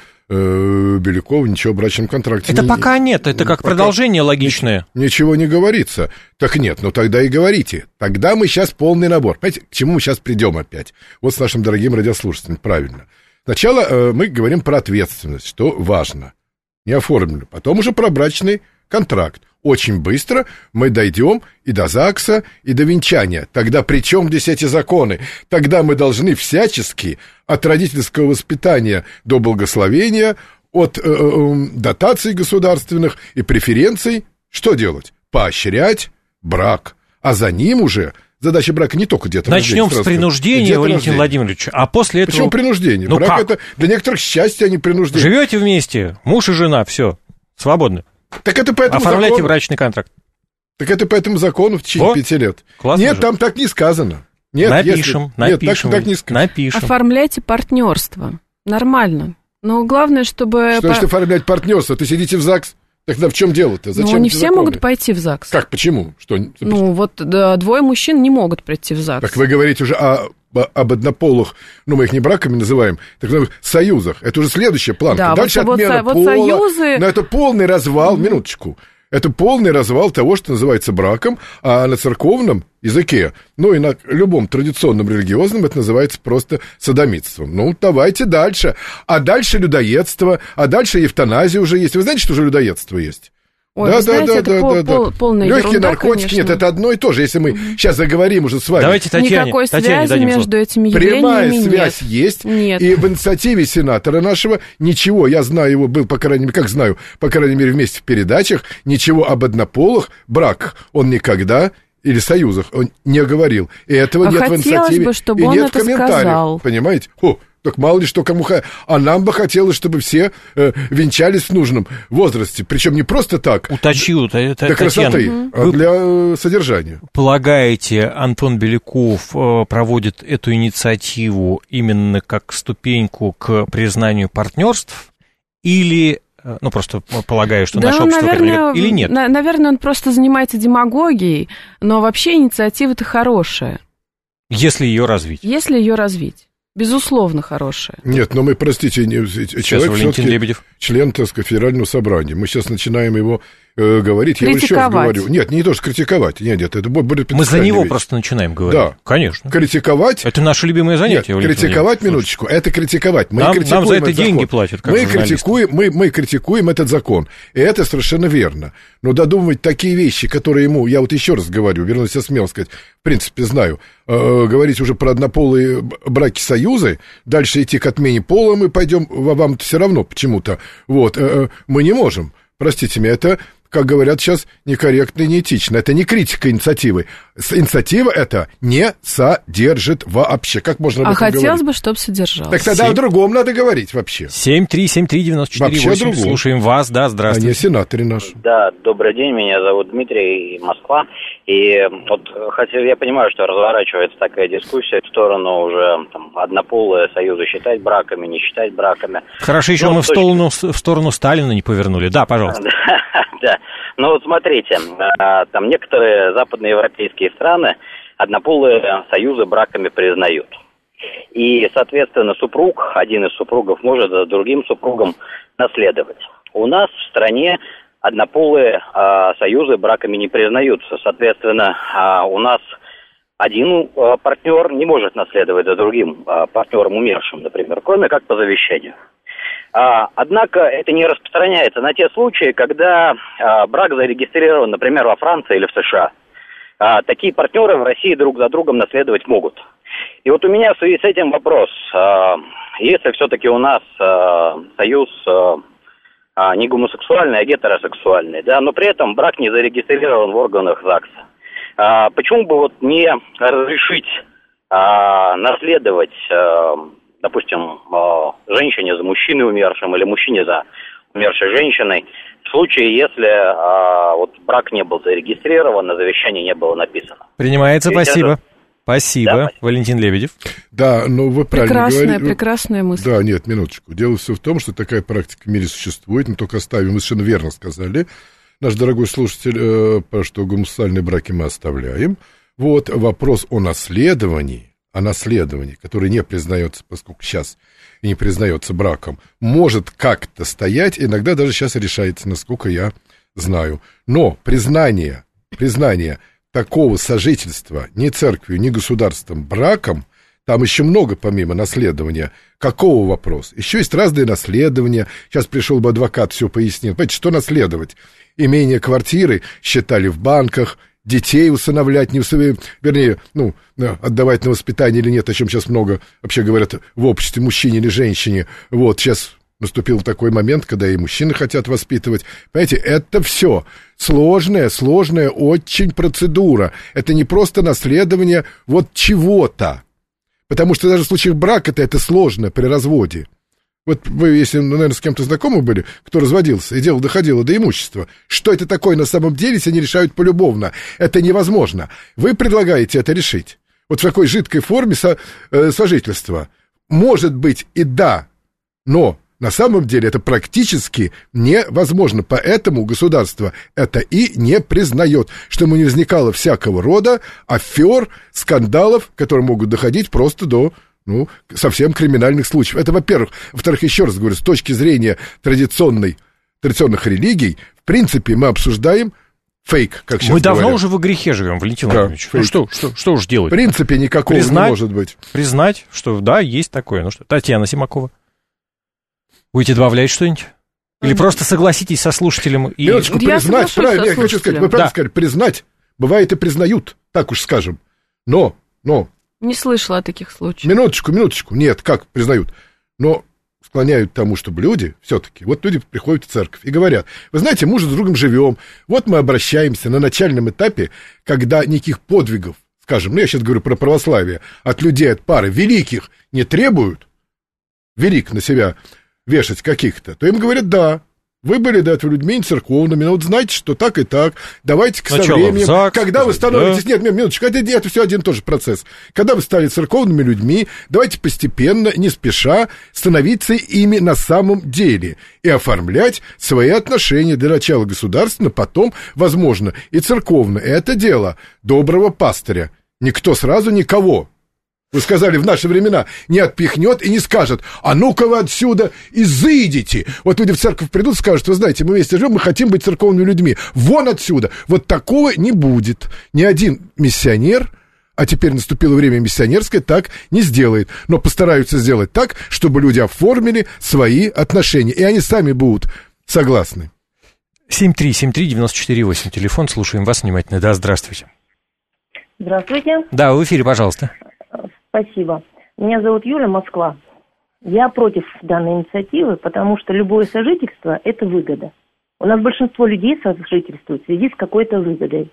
э, Белякова, ничего о брачном контракте... Это не, пока нет, это как пока продолжение логичное. Ничего не говорится. Так нет, ну тогда и говорите. Тогда мы сейчас полный набор. Понимаете, к чему мы сейчас придем опять? Вот с нашим дорогим радиослушателем, правильно. Сначала э, мы говорим про ответственность, что важно. Не оформлено. Потом уже про брачный контракт. Очень быстро мы дойдем и до ЗАГСа, и до венчания. Тогда при чем здесь эти законы? Тогда мы должны всячески от родительского воспитания до благословения, от э, э, дотаций государственных и преференций, что делать? Поощрять брак. А за ним уже... Задача брака не только где-то Начнем с принуждения, Валентин Владимирович, а после этого... Почему принуждение? Ну брак как? Это для некоторых счастье, а не принуждение. Живете вместе, муж и жена, все, свободны. Так это по этому Оформляйте закону. брачный контракт. Так это по этому закону в течение Вот. пяти лет. Классно Нет, же. там так не сказано. Нет, Напишем, если... напишем, Нет, так, так не сказано. напишем. Оформляйте партнерство. Нормально. Но главное, чтобы... Что значит оформлять партнерство? Ты сидите в ЗАГС? Тогда в чем дело-то? Зачем Ну, не эти все законы? могут пойти в ЗАГС. Как, почему? Что? Ну, вот да, двое мужчин не могут прийти в ЗАГС. Так вы говорите уже о, об однополых, ну, мы их не браками называем, так называемых союзах. Это уже следующая планка. Да, Дальше вот, отмена вот, пола. вот союзы... Но это полный развал, mm-hmm. минуточку. Это полный развал того, что называется браком, а на церковном языке, ну и на любом традиционном религиозном, это называется просто содомитством. Ну, давайте дальше. А дальше людоедство, а дальше эвтаназия уже есть. Вы знаете, что уже людоедство есть? Ой, да, вы да, знаете, да, это да, пол, да, пол, да. полная Легкие ерунда, наркотики, конечно. нет, это одно и то же. Если мы mm-hmm. сейчас заговорим уже с вами. Давайте Татьяне, Никакой Татьяне связи между слово. этими явлениями Прямая нет. связь есть. Нет. И в инициативе сенатора нашего ничего, я знаю его, был, по крайней мере, как знаю, по крайней мере, вместе в передачах, ничего об однополых браках он никогда или союзах он не говорил. И этого а нет в инициативе. Бы, чтобы и он нет это комментариев. Сказал. Понимаете? О, так мало ли что кому... А нам бы хотелось, чтобы все э, венчались в нужном возрасте. Причем не просто так. Уточню, это, для красоты, Татьяна, а вы для э, содержания. Полагаете, Антон Беляков э, проводит эту инициативу именно как ступеньку к признанию партнерств? Или... Ну, просто полагаю, что да, наше общество наверное, или нет? На, наверное, он просто занимается демагогией, но вообще инициатива-то хорошая. Если ее развить. Если ее развить. Безусловно, хорошая. Нет, но мы, простите, не, человек Валентин Лебедев. Член, так сказать, Федерального собрания. Мы сейчас начинаем его э, говорить. Я еще раз говорю. Нет, не то, что критиковать. Нет, нет, это будет Мы за него вещь. просто начинаем говорить. Да. Конечно. Критиковать... Это наше любимое занятие. Нет, критиковать, минуточку, это критиковать. Мы нам, критикуем нам за это деньги закон. платят, как мы критикуем, мы, мы критикуем этот закон. И это совершенно верно. Но додумывать такие вещи, которые ему, я вот еще раз говорю, вернусь, я смело сказать, в принципе, знаю, э, говорить уже про однополые браки-союзы, дальше идти к отмене пола мы пойдем, вам все равно почему-то. Вот, э, мы не можем. Простите меня, это, как говорят сейчас, некорректно и неэтично. Это не критика инициативы. Инициатива это не содержит вообще. Как можно об а этом хотелось говорить? бы, чтобы содержалось. Так тогда семь... о другом надо говорить вообще. семь три семь три девяносто четыре восемь. Слушаем вас, да, здравствуйте. А не сенаторы наши. Да, добрый день, меня зовут Дмитрий, Москва. И вот хотя я понимаю, что разворачивается такая дискуссия в сторону уже там, однополые союзы считать браками, не считать браками. Хорошо, еще ну, мы в, точно... сторону, в сторону Сталина не повернули. Да, пожалуйста. Да, ну вот смотрите, там некоторые западноевропейские страны однополые союзы браками признают. И, соответственно, супруг, один из супругов может за другим супругом наследовать. У нас в стране однополые а, союзы браками не признаются. Соответственно, а, у нас один а, партнер не может наследовать за другим а, партнером умершим, например, кроме как по завещанию. А, однако это не распространяется на те случаи, когда а, брак зарегистрирован, например, во Франции или в США. А, такие партнеры в России друг за другом наследовать могут. И вот у меня в связи с этим вопрос. А, если все-таки у нас а, союз а, а, не гомосексуальный, а гетеросексуальный, да, но при этом брак не зарегистрирован в органах ЗАГСа, а, почему бы вот не разрешить а, наследовать, а, допустим, а, женщине за мужчиной умершим или мужчине за умершей женщиной, в случае, если а, вот брак не был зарегистрирован, на завещании не было написано? Принимается, Ведь спасибо. Это... Спасибо. Да. Валентин Лебедев. Да, но вы правильно Прекрасная, говорите. прекрасная мысль. Да, нет, минуточку. Дело все в том, что такая практика в мире существует, но только оставим, вы совершенно верно сказали, наш дорогой слушатель, э, что гомосексуальные браки мы оставляем. Вот вопрос о наследовании, о наследовании, который не признается, поскольку сейчас не признается браком, может как-то стоять, иногда даже сейчас решается, насколько я знаю. Но признание, признание такого сожительства ни церковью, ни государством браком, там еще много помимо наследования. Какого вопроса? Еще есть разные наследования. Сейчас пришел бы адвокат, все пояснил. Понимаете, что наследовать? Имение квартиры считали в банках, детей усыновлять, не усыновлять, вернее, ну, отдавать на воспитание или нет, о чем сейчас много вообще говорят в обществе, мужчине или женщине. Вот, сейчас наступил такой момент, когда и мужчины хотят воспитывать. Понимаете, это все сложная, сложная очень процедура. Это не просто наследование вот чего-то. Потому что даже в случае брака-то это сложно при разводе. Вот вы, если, ну, наверное, с кем-то знакомы были, кто разводился, и дело доходило до имущества. Что это такое на самом деле, если они решают полюбовно? Это невозможно. Вы предлагаете это решить. Вот в такой жидкой форме со, э, сожительства. Может быть и да, но на самом деле это практически невозможно. Поэтому государство это и не признает, чтобы не возникало всякого рода афер, скандалов, которые могут доходить просто до... Ну, совсем криминальных случаев. Это, во-первых. Во-вторых, еще раз говорю, с точки зрения традиционной, традиционных религий, в принципе, мы обсуждаем фейк, как сейчас Мы давно говорят. уже в грехе живем, Валентин Да, Владимирович. Ну, что, что, что уж делать? В принципе, никакого признать, не может быть. Признать, что да, есть такое. Ну что, Татьяна Симакова. Будете добавлять что-нибудь? Или mm-hmm. просто согласитесь со слушателем и... Минуточку, я признать, правильно, я хочу сказать, вы правильно да. сказали, признать, бывает и признают, так уж скажем. Но, но... Не слышала о таких случаях. Минуточку, минуточку. Нет, как признают? Но склоняют к тому, чтобы люди все-таки... Вот люди приходят в церковь и говорят, вы знаете, мы же с другом живем. Вот мы обращаемся на начальном этапе, когда никаких подвигов, скажем, ну я сейчас говорю про православие, от людей, от пары великих не требуют, велик на себя вешать каких-то, то им говорят, да, вы были до этого людьми не церковными, но вот знаете, что так и так, давайте-ка со Сначала временем, ЗАГС, когда вы становитесь, да. нет, минуточку, это, это все один и тот же процесс, когда вы стали церковными людьми, давайте постепенно, не спеша, становиться ими на самом деле и оформлять свои отношения для начала государственно, потом, возможно, и церковно. Это дело доброго пастыря. Никто сразу никого. Вы сказали, в наши времена не отпихнет и не скажет, а ну-ка вы отсюда изыдите. Вот люди в церковь придут и скажут, вы знаете, мы вместе живем, мы хотим быть церковными людьми. Вон отсюда. Вот такого не будет. Ни один миссионер, а теперь наступило время миссионерское, так не сделает. Но постараются сделать так, чтобы люди оформили свои отношения. И они сами будут согласны. семь три семь три девяносто четыре восемь. Телефон, слушаем вас внимательно. Да, здравствуйте. Здравствуйте. Да, в эфире, пожалуйста. Спасибо. Меня зовут Юля, Москва. Я против данной инициативы, потому что любое сожительство – это выгода. У нас большинство людей сожительствуют в связи с какой-то выгодой.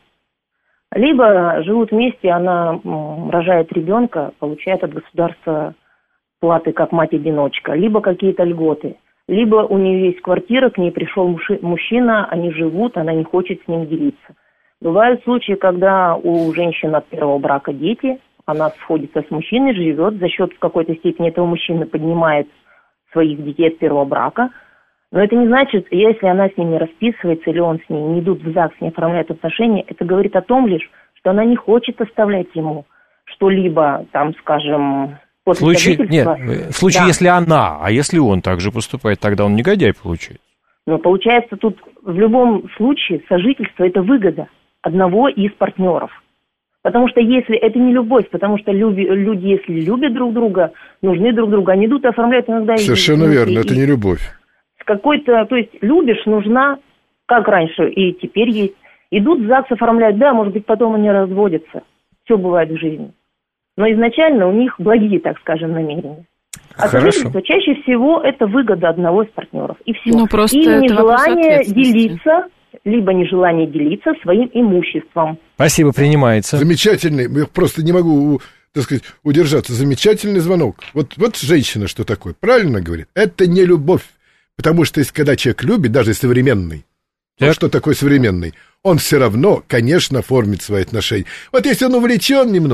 Либо живут вместе, она рожает ребенка, получает от государства платы как мать-одиночка, либо какие-то льготы. Либо у нее есть квартира, к ней пришел мужчина, они живут, она не хочет с ним делиться. Бывают случаи, когда у женщины от первого брака дети – она сходится с мужчиной, живет, за счет в какой-то степени этого мужчины поднимает своих детей от первого брака. Но это не значит, если она с ним не расписывается, или он с ней не идут в ЗАГС, не оформляют отношения, это говорит о том лишь, что она не хочет оставлять ему что-либо, там, скажем, после случае, сожительства. Нет, в случае, да. если она, а если он также поступает, тогда он негодяй получается. Но получается тут в любом случае сожительство – это выгода одного из партнеров. Потому что если это не любовь, потому что люди, люди, если любят друг друга, нужны друг другу, они идут и оформляют иногда... Совершенно и, верно, и, это не любовь. С какой-то, то есть любишь, нужна, как раньше, и теперь есть. Идут в ЗАГС, оформляют, да, может быть, потом они разводятся. Все бывает в жизни. Но изначально у них благие, так скажем, намерения. А сожительство чаще всего это выгода одного из партнеров. И все. Ну, просто и это нежелание делиться... либо нежелание делиться своим имуществом. Спасибо, принимается. Замечательный, я просто не могу, так сказать, удержаться. Замечательный звонок. Вот, вот женщина что такое, правильно говорит? Это не любовь. Потому что если, когда человек любит, даже современный, вот что такое современный, он все равно, конечно, оформит свои отношения. Вот если он увлечен немножко,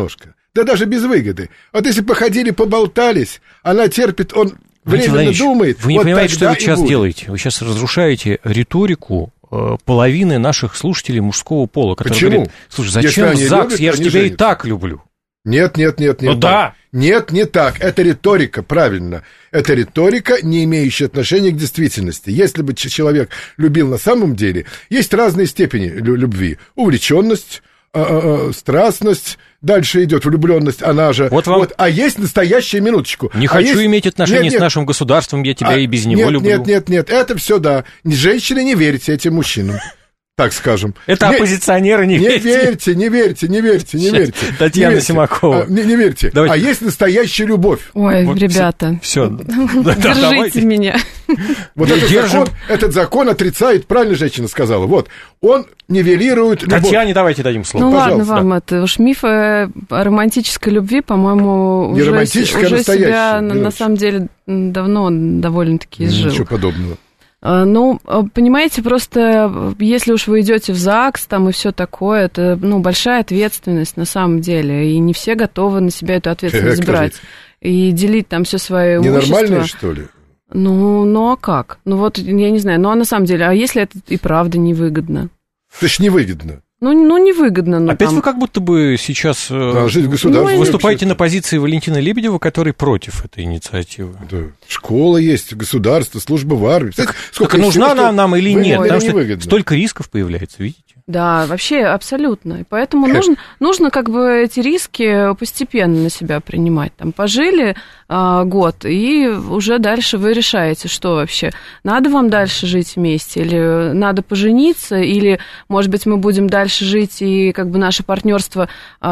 Да даже без выгоды. Вот если походили, поболтались, она терпит, он временно думает. Вы не вот понимаете, что вы и сейчас будет. делаете? Вы сейчас разрушаете риторику э, половины наших слушателей мужского пола, которые Почему? говорят, слушай, зачем Если они ЗАГС, любят, я же они тебя и женятся. так люблю. Нет, нет, нет, нет. Ну да. Нет, не так. Это риторика, правильно. Это риторика, не имеющая отношения к действительности. Если бы ч- человек любил на самом деле, есть разные степени лю- любви. Увлеченность, э- э- страстность, дальше идет влюбленность, она же. Вот вам- Вот. А есть настоящая, минуточку. Не а хочу есть... иметь отношения нет, с нет. нашим государством, я тебя А, и без него нет, люблю. Нет, нет, нет, это все, да. Женщины, не верьте этим мужчинам. Так скажем. Это не, оппозиционеры, не, не верьте. верьте, не верьте, не верьте, не Сейчас верьте. Татьяна не верьте. Симакова. А, не, не верьте. Давайте. А есть настоящая любовь. Ой, Вот ребята, Все. держите меня. Вот Мы этот держим. закон, этот закон отрицает, правильно женщина сказала, вот, он нивелирует любовь. Татьяне давайте дадим слово. Ну ладно пожалуйста. вам это. Уж миф о романтической любви, по-моему, Не уже, романтическая, а уже настоящая, себя на, на Верочка. самом деле давно довольно-таки изжил. Ничего подобного. А, Ну, а, понимаете, просто если уж вы идете в ЗАГС там и все такое, это, ну, большая ответственность на самом деле, и не все готовы на себя эту ответственность Как брать. И делить там все свое имущество. Ненормальные, что ли? Ну, ну а как? Ну вот, я не знаю, ну а на самом деле, а если это и правда невыгодно? Это ж невыгодно. Ну, ну невыгодно. Ну, Опять там... вы как будто бы сейчас э, Да, жить в государстве. Ну, выступаете на позиции Валентины Лебедева, который против этой инициативы. Да. Школа есть, государство, служба в армии. Знаете, сколько Так нужна всего, она нам или выгодно нет? или Потому что невыгодно. столько рисков появляется, видите? Да, вообще абсолютно. И поэтому нужно, нужно как бы эти риски постепенно на себя принимать. Там пожили а, год, и уже дальше вы решаете, что вообще, надо вам дальше жить вместе, или надо пожениться, или, может быть, мы будем дальше жить, и как бы наше партнерство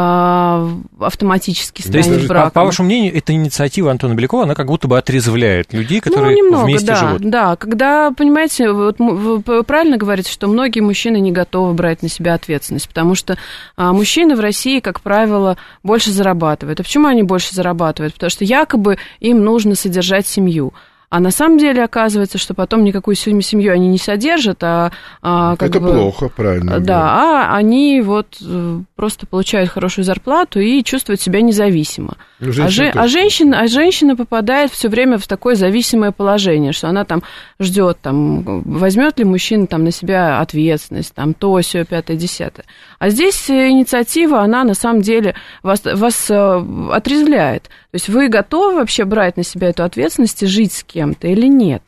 а, автоматически То есть, станет по, браком. по вашему мнению, эта инициатива Антона Белякова, она как будто бы отрезвляет людей, Ну, которые немного, вместе да, живут. да. Когда, понимаете, вот м- вы правильно говорите, что многие мужчины не готовы брать на себя ответственность, потому что а, мужчины в России, как правило, больше зарабатывают. А почему они больше зарабатывают? Потому что якобы им нужно содержать семью. А на самом деле оказывается, что потом никакую семью они не содержат, а, а как Это бы, плохо, правильно. Да, а они вот просто получают хорошую зарплату и чувствуют себя независимо. Ну, А, же, точно. а, женщина, а женщина попадает все время в такое зависимое положение, что она там ждет, там, возьмет ли мужчина там, на себя ответственность, там, то, сё, пятое, десятое. А здесь инициатива, она на самом деле вас, вас отрезвляет. То есть вы готовы вообще брать на себя эту ответственность и жить с кем-то или нет?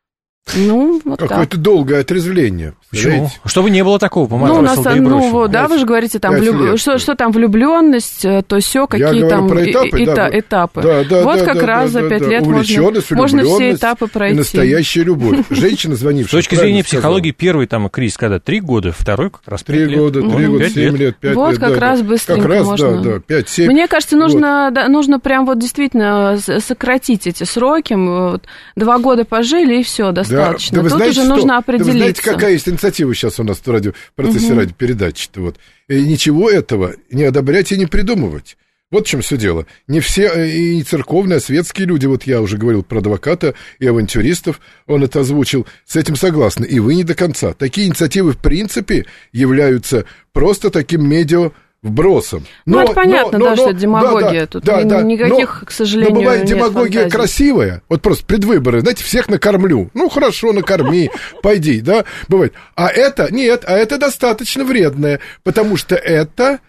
Ну, вот так. Какое-то долгое отрезвление. Почему? Понимаете? Чтобы не было такого, по Ну, у нас, да и ну, бросил. вот, да, вы же говорите, там, пять влюб... лет. что, что там влюбленность, то все, какие говорю там про этапы, и- да, эта- этапы. Да, да, вот да, как да, раз да, за пять да, лет можно, увлеченность, можно все влюбленность этапы и пройти. настоящая любовь. Женщина, звонившая. С точки правильно зрения сказала. психологии, первый там кризис, когда три года, второй как раз Три пять лет. года, три Ну, года, пять семь лет, пять Вот лет. как да, раз да. быстренько Как раз, можно. да, да, пять, семь. Мне кажется, нужно, да, нужно прям вот действительно с- сократить эти сроки. Вот, два года пожили, и все, достаточно. Да, да вы Тут знаете, уже что? нужно Да определиться. вы знаете, какая есть инициатива сейчас у нас в, радио, в процессе Мгм. радиопередачи-то? Вот. И ничего этого не одобрять и не придумывать. Вот в чем все дело. Не все, э, и церковные, а светские люди, вот я уже говорил про адвоката и авантюристов, он это озвучил, с этим согласны. И вы не до конца. Такие инициативы, в принципе, являются просто таким медиа вбросом. Ну, это понятно, да, что демагогия. Тут ни- никаких, к сожалению, Но бывает нет демагогия фантазий. красивая. Вот просто предвыборы, знаете, всех накормлю. Ну, хорошо, накорми, пойди, да, бывает. А это, нет, а это достаточно вредное, потому что это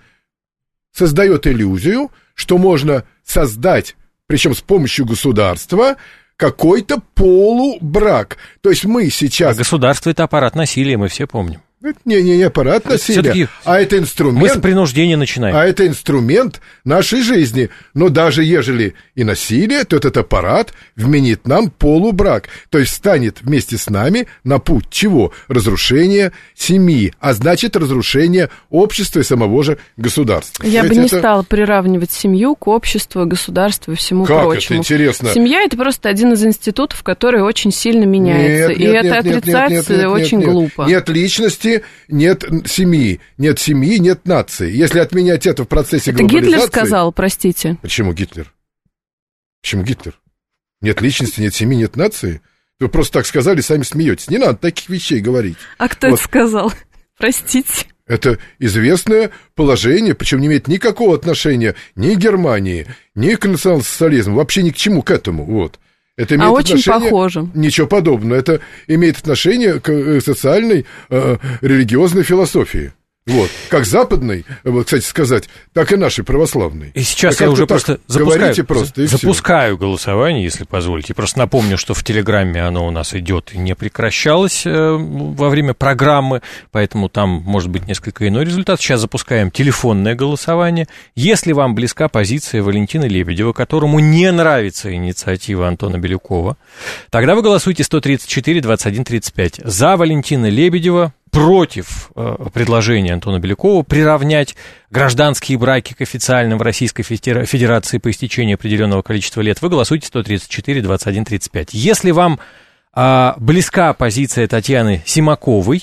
создает иллюзию, что можно создать, причем с помощью государства, какой-то полубрак. То есть мы А сейчас... государство — это аппарат насилия, мы все помним. Не-не-не, аппарат насилия, Всё-таки а это Мы с инструмент... принуждения начинаем. А это инструмент нашей жизни. Но даже ежели и насилие, то этот аппарат вменит нам полубрак. То есть станет вместе с нами на путь чего? Разрушения семьи, а значит разрушение общества и самого же государства. Я бы Знаете, не это... стала приравнивать семью к обществу, государству и всему Как прочему. это интересно? Семья — это просто один из институтов, который очень сильно меняется. Нет, и нет, это нет, нет, отрицать нет, нет, нет, очень нет. глупо. Нет личности, нет семьи. Нет семьи, нет нации. Если отменять это в процессе Это глобализации... Гитлер сказал, простите. Почему Гитлер? Почему Гитлер? Нет личности, нет семьи, нет нации? Вы просто так сказали, сами смеетесь. Не надо таких вещей говорить. А кто Вот. это сказал? Простите. Это известное положение, причем не имеет никакого отношения ни к Германии, ни к национал-социализму, вообще ни к чему к этому. Вот. Это имеет а очень отношение... похоже. Ничего подобного. Это имеет отношение к социальной, э, религиозной философии. Вот. Как западной, вот, кстати сказать, так и нашей православной. И сейчас так я уже просто запускаю, просто, запускаю голосование, если позволите. Просто напомню, что в Телеграме оно у нас идет и не прекращалось э, во время программы, поэтому там может быть несколько иной результат. Сейчас запускаем телефонное голосование. Если вам близка позиция Валентины Лебедева, которому не нравится инициатива Антона Белюкова, тогда вы голосуйте сто тридцать четыре двадцать один тридцать пять. За Валентина Лебедева, против э, предложения Антона Белюкова приравнять гражданские браки к официальным в Российской Федерации по истечении определенного количества лет, вы голосуйте сто тридцать четыре двадцать один тридцать пять. Если вам э, близка позиция Татьяны Симаковой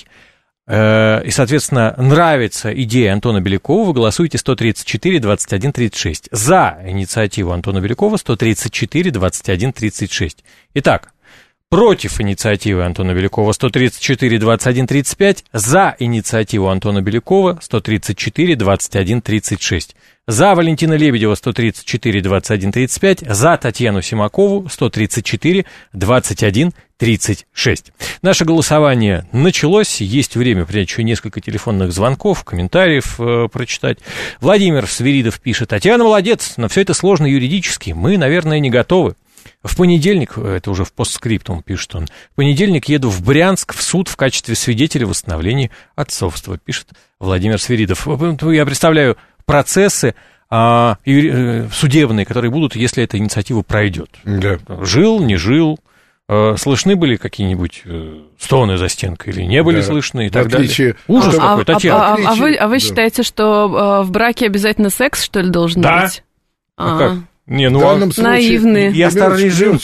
э, и, соответственно, нравится идея Антона Белюкова, вы голосуйте сто тридцать четыре двадцать один тридцать шесть. За инициативу Антона Белюкова сто тридцать четыре двадцать один тридцать шесть. Итак, против инициативы Антона Белюкова сто тридцать четыре двадцать один тридцать пять, за инициативу Антона Белюкова сто тридцать четыре двадцать один тридцать шесть, за Валентина Лебедева сто тридцать четыре двадцать один тридцать пять, за Татьяну Симакову сто тридцать четыре двадцать один тридцать шесть. Наше голосование началось, есть время принять еще несколько телефонных звонков, комментариев э, прочитать. Владимир Свиридов пишет: Татьяна молодец, но все это сложно юридически, мы, наверное, не готовы. В понедельник, это уже в постскриптум пишет он, в понедельник еду в Брянск в суд в качестве свидетеля восстановления отцовства, пишет Владимир Свиридов. Я представляю процессы а, судебные, которые будут, если эта инициатива пройдет. Да. Жил, не жил, слышны были какие-нибудь стоны за стенкой или не были да. слышны и так отличие... далее. Ужас а, какой, а, Татьяна. А, а, а вы, а вы да. считаете, что в браке обязательно секс, что ли, должен да? быть? А, а как? Не, ну, в данном случае, наивные. Я старый режим.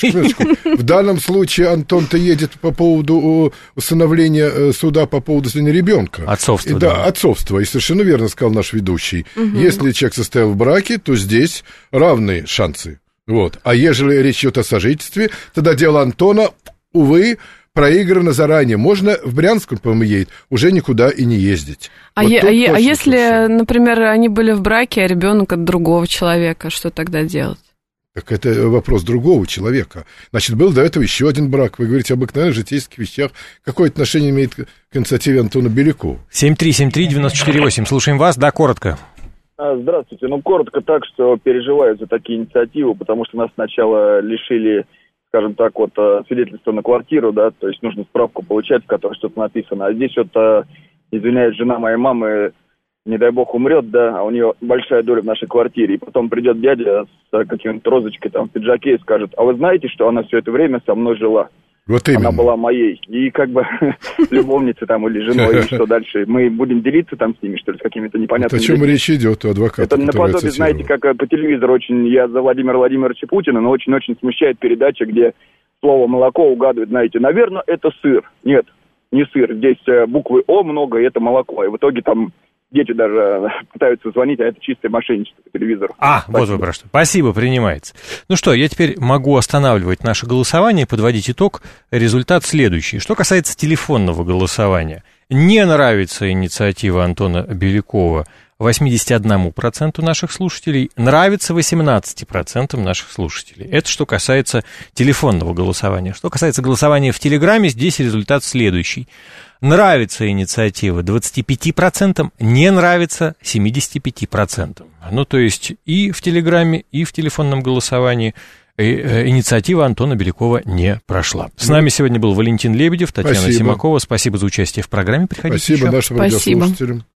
В данном случае Антон-то едет по поводу установления суда по поводу ребенка. Отцовства. И, да, да, отцовства. И совершенно верно сказал наш ведущий. Угу. Если человек состоял в браке, то здесь равные шансы. Вот. А ежели речь идет о сожительстве, тогда дело Антона, увы, проиграно заранее. Можно в Брянск, он, по-моему, едет, уже никуда и не ездить. А, вот е- а, а если, хорошо. например, они были в браке, а ребенок от другого человека, что тогда делать? Так это вопрос другого человека. Значит, был до этого еще один брак. Вы говорите об обыкновенных житейских вещах. Какое отношение имеет к инициативе Антона Белюкова? семь три семь три девять четыре восемь. Слушаем вас. Да, коротко. Здравствуйте. Ну, коротко так, что переживаю за такие инициативы, потому что нас сначала лишили, скажем так, вот свидетельства на квартиру, да, то есть нужно справку получать, в которой что-то написано. А здесь вот, извиняюсь, жена моей мамы, не дай бог, умрет, да, а у нее большая доля в нашей квартире. И потом придет дядя с какой-нибудь розочкой там в пиджаке и скажет: а вы знаете, что она все это время со мной жила? Вот именно. Она была моей. И как бы любовницей там или женой, и что дальше? Мы будем делиться там с ними, что ли, с какими-то непонятными... Вот о чем речь идет у адвоката? Это наподобие, знаете, как по телевизору очень... Я за Владимира Владимировича Путина, но очень-очень смущает передача, где слово «молоко» угадывает, знаете, наверное, это сыр. Нет, не сыр. Здесь буквы «О» много, и это молоко. И в итоге там... Дети даже пытаются звонить, а это чистое мошенничество по телевизору. А, Спасибо. Вот вы про что. Спасибо, принимается. Ну что, я теперь могу останавливать наше голосование, подводить итог. Результат следующий. Что касается телефонного голосования. Не нравится инициатива Антона Белюкова восемьдесят один процент наших слушателей, нравится восемнадцать процентов наших слушателей. Это что касается телефонного голосования. Что касается голосования в Телеграме, здесь результат следующий. Нравится инициатива двадцать пять процентов, не нравится семьдесят пять процентов. Ну, то есть и в Телеграме, и в телефонном голосовании инициатива Антона Белюкова не прошла. С нами сегодня был Валентин Лебедев, Татьяна Спасибо. Симакова. Спасибо за участие в программе. Приходите Спасибо еще. нашим радиослушателям.